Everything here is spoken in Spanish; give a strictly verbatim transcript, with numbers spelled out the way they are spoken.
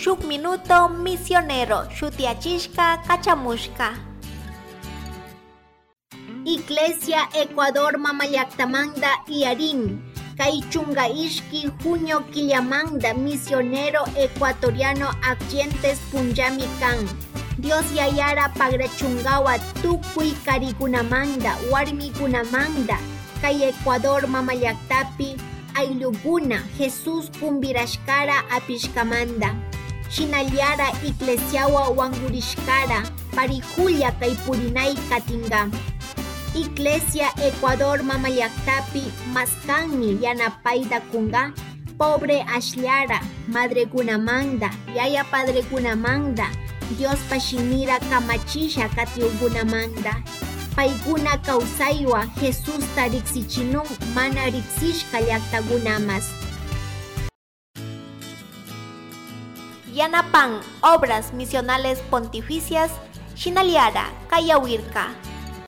shuk minuto misionero shutiachishka kachamushka. Iglesia Ecuador Mamallaktamanda Iarin kay chunga ishki junio killamanda misionero ecuatoriano Accientes punllami kan. Dios yayara pagrachungawa tukuy karikunamanda warmikunamanda kay Ecuador Mamallaktapi ayluguna Jesus kumbirashkara apishkamanda. Shinallara iglesiawa wangurishkara parijulia kay purinay katinga. Iglesia Ecuador Mamallaktapi maskanmi yanapayta kunga pobre ashliara madre kunamanda yaya padre kunamanda Dios pashimira kamachisha katiugunamanda paykuna kawsaywa Jesus tariksichinun mana riksishka llaqtakunamas. Yanapan obras misionales pontificias shinaliara kayawirka.